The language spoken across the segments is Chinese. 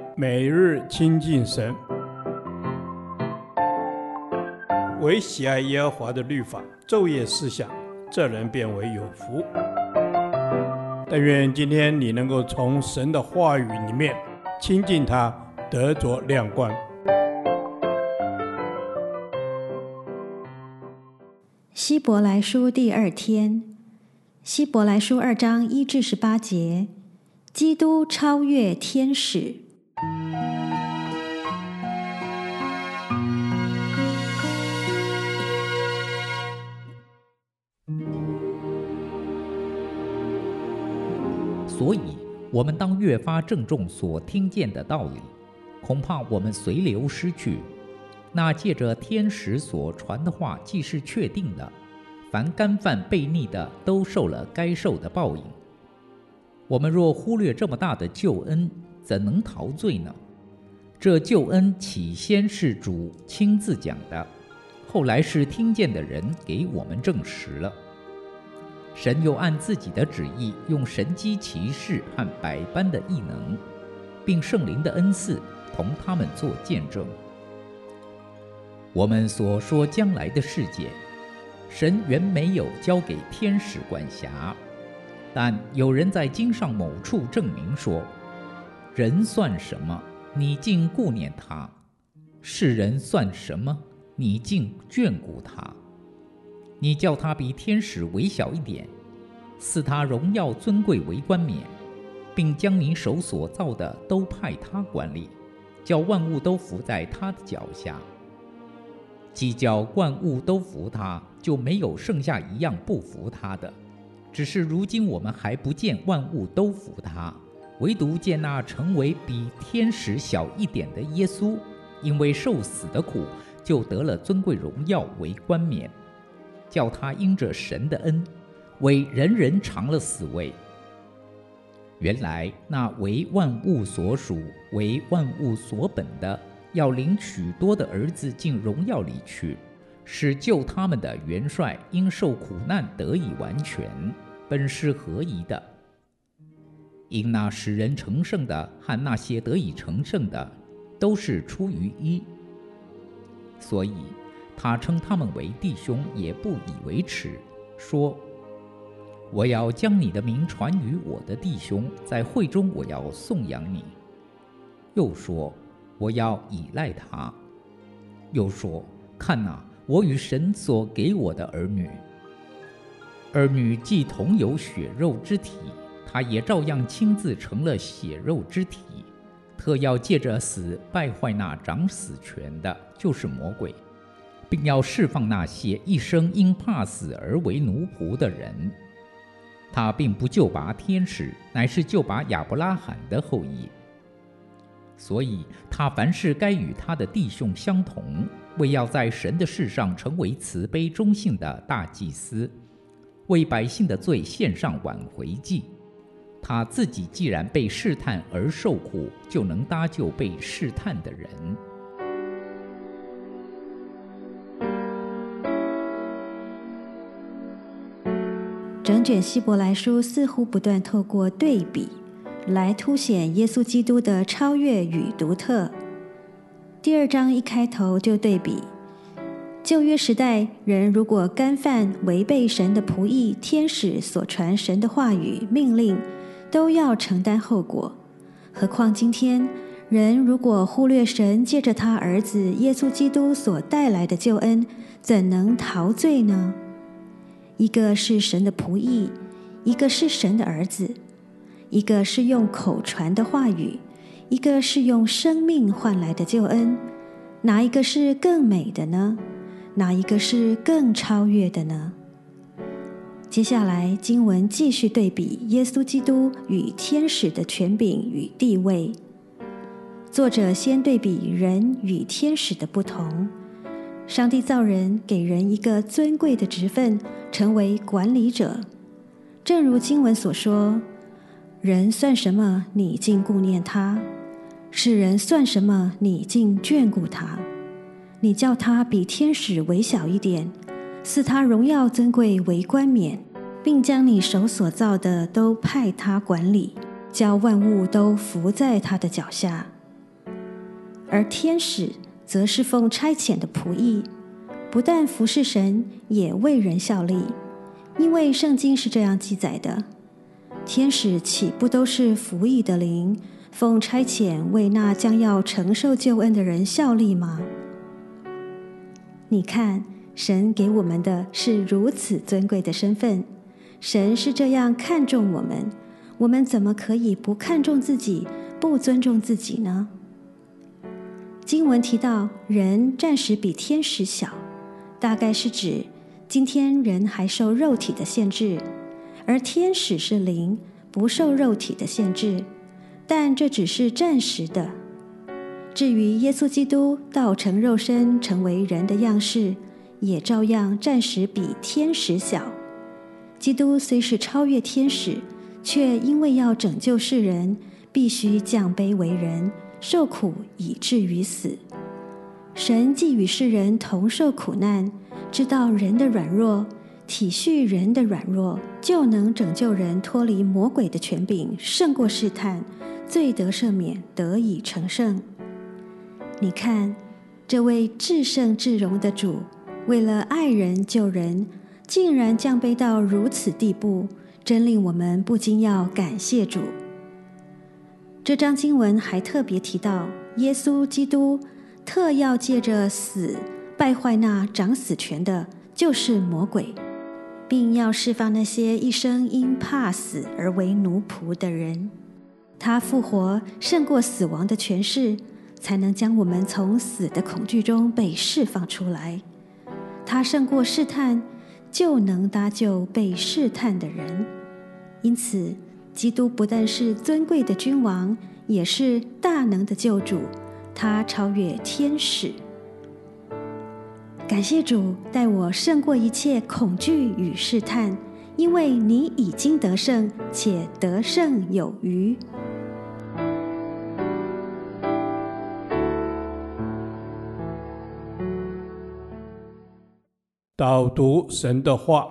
每日亲近神，唯喜爱耶和华的律法，昼夜思想，这人变为有福。但愿今天你能够从神的话语里面亲近他，得着亮光。 希伯来书第2天，希伯来书2章1至18节，基督超越天使。 所以我们当越发郑重所听见的道理，恐怕我们随流失去。那借着天使所传的话既是确定的，凡干犯悖逆的都受了该受的报应。我们若忽略这么大的救恩，怎能逃罪呢？这救恩起先是主亲自讲的，后来是听见的人给我们证实了。神又按自己的旨意，用神机奇事和百般的异能，并圣灵的恩赐，同他们做见证。我们所说将来的世界，神原没有交给天使管辖，但有人在经上某处证明说：人算什么，你竟顾念他；世人算什么，你竟眷顾他。你叫他比天使微小一点，赐他荣耀尊贵为冠冕，并将你手所造的都派他管理，叫万物都服在他的脚下。既叫万物都服他，就没有剩下一样不服他的。只是如今我们还不见万物都服他，唯独见那成为比天使小一点的耶稣，因为受死的苦，就得了尊贵荣耀为冠冕，叫他因着神的恩，为人人尝了死味。原来那为万物所属、为万物所本的，要领许多的儿子进荣耀里去，使救他们的元帅因受苦难得以完全，本是合宜的。因那使人成圣的和那些得以成圣的，都是出于一，所以他称他们为弟兄，也不以为耻，说：我要将你的名传于我的弟兄，在会中我要颂扬你。又说：我要倚赖他。又说：看哪，我与神所给我的儿女。儿女既同有血肉之体，他也照样亲自成了血肉之体，特要借着死败坏那掌死权的，就是魔鬼，并要释放那些一生因怕死而为奴仆的人。他并不救拔天使，乃是救拔亚伯拉罕的后裔。所以他凡事该与他的弟兄相同，为要在神的事上成为慈悲忠信的大祭司，为百姓的罪献上挽回祭。他自己既然被试探而受苦，就能搭救被试探的人。 整卷希伯来书似乎不断透过对比来凸显耶稣基督的超越与独特。第2章一开头就对比旧约时代人如果干犯违背神的仆役天使所传神的话语命令，都要承担后果。何况今天人如果忽略神借着他儿子耶稣基督所带来的救恩，怎能逃罪呢？一个是神的仆役，一个是神的儿子，一个是用口传的话语，一个是用生命换来的救恩。哪一个是更美的呢？哪一个是更超越的呢？接下来经文继续对比耶稣基督与天使的权柄与地位。作者先对比人与天使的不同。上帝造人，给人一个尊贵的职分，成为管理者。正如经文所说：人算什么，你竟顾念他；世人算什么，你竟眷顾他。你叫他比天使微小一点，赐他荣耀尊贵为冠冕，并将你手所造的都派他管理，叫万物都伏在他的脚下。 而天使则是奉差遣的仆役，不但服侍神，也为人效力。因为圣经是这样记载的：天使岂不都是服役的灵，奉差遣为那将要承受救恩的人效力吗？你看，神给我们的是如此尊贵的身份，神是这样看重我们，我们怎么可以不看重自己，不尊重自己呢？经文提到人暂时比天使小，大概是指今天人还受肉体的限制，而天使是灵，不受肉体的限制，但这只是暂时的。至于耶稣基督道成肉身成为人的样式，也照样暂时比天使小。基督虽是超越天使，却因为要拯救世人，必须降卑为人，受苦以至于死。神既与世人同受苦难，知道人的软弱，体恤人的软弱，就能拯救人脱离魔鬼的权柄，胜过试探，罪得赦免，得以成圣。你看，这位至圣至荣的主，为了爱人救人，竟然降卑到如此地步，真令我们不禁要感谢主。这章经文还特别提到，耶稣基督特要借着死败坏那掌死权的，就是魔鬼，并要释放那些一生因怕死而为奴仆的人。他复活胜过死亡的权势，才能将我们从死的恐惧中被释放出来。他胜过试探，就能搭救被试探的人。因此，基督不但是尊贵的君王，也是大能的救主，他超越天使。感谢主带我胜过一切恐惧与试探，因为你已经得胜，且得胜有余。 导读神的话，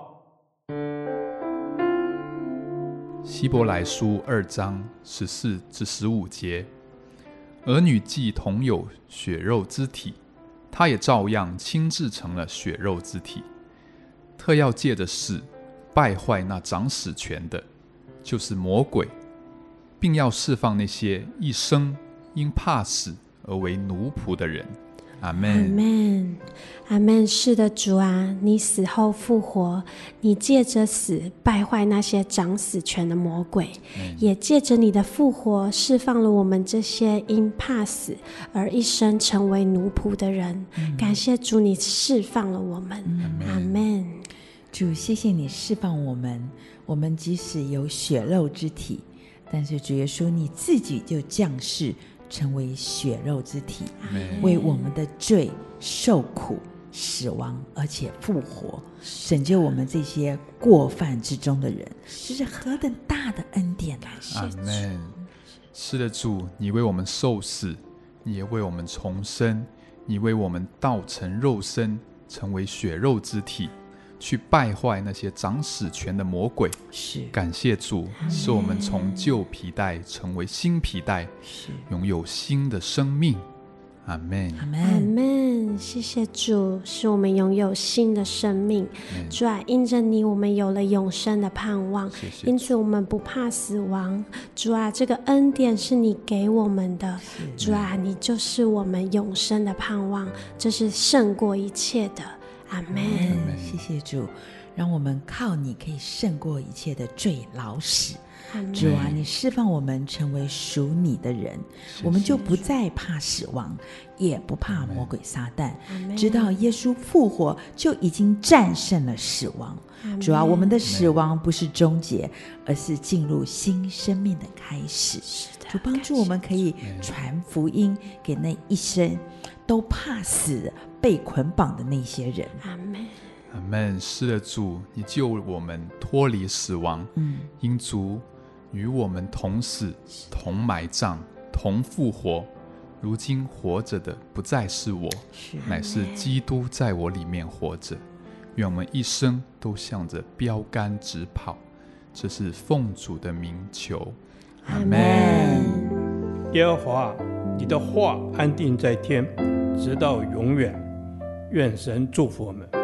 希伯来书2章14至15节，儿女既同有血肉之体，他也照样亲自成了血肉之体，特要借着死败坏那掌死权的，就是魔鬼，并要释放那些一生因怕死而为奴仆的人。阿们， 阿们，阿们。是的，主啊，你死后复活，你借着死败坏那些掌死权的魔鬼，也借着你的复活释放了我们这些因怕死而一生成为奴仆的人。感谢主，你释放了我们。阿们。 主，谢谢你释放我们，我们即使有血肉之体，但是主耶稣你自己就降世成为血肉之体，为我们的罪受苦死亡，而且复活，拯救我们这些过犯之中的人，这是何等大的恩典啊！ 阿们。是的，主，你为我们受死，你也为我们重生，你为我们道成肉身，成为血肉之体，去败坏那些掌死权的魔鬼。 是， 感谢主，使我们从旧皮带成为新皮带，拥有新的生命。阿们， 阿们。谢谢主，使我们拥有新的生命。主啊，因着你，我们有了永生的盼望， 谢谢， 因此我们不怕死亡。主啊，这个恩典是你给我们的。主啊，你就是我们永生的盼望，这是胜过一切的。阿们。 谢谢主，让我们靠你可以胜过一切的罪老死。主啊，你释放我们成为属你的人，我们就不再怕死亡，也不怕魔鬼撒旦，知道耶稣复活就已经战胜了死亡。主啊，我们的死亡不是终结，而是进入新生命的开始。主帮助我们可以传福音给那一生都怕死被捆绑的那些人。 阿们， 阿们。是的，主，你救我们脱离死亡，因主与我们同死，同埋葬，同复活。如今活着的不再是我，乃是基督在我里面活着。愿我们一生都向着标杆直跑，这是奉主的名求。阿们。 耶和华， 你的话安定在天，直到永远。愿神祝福我们。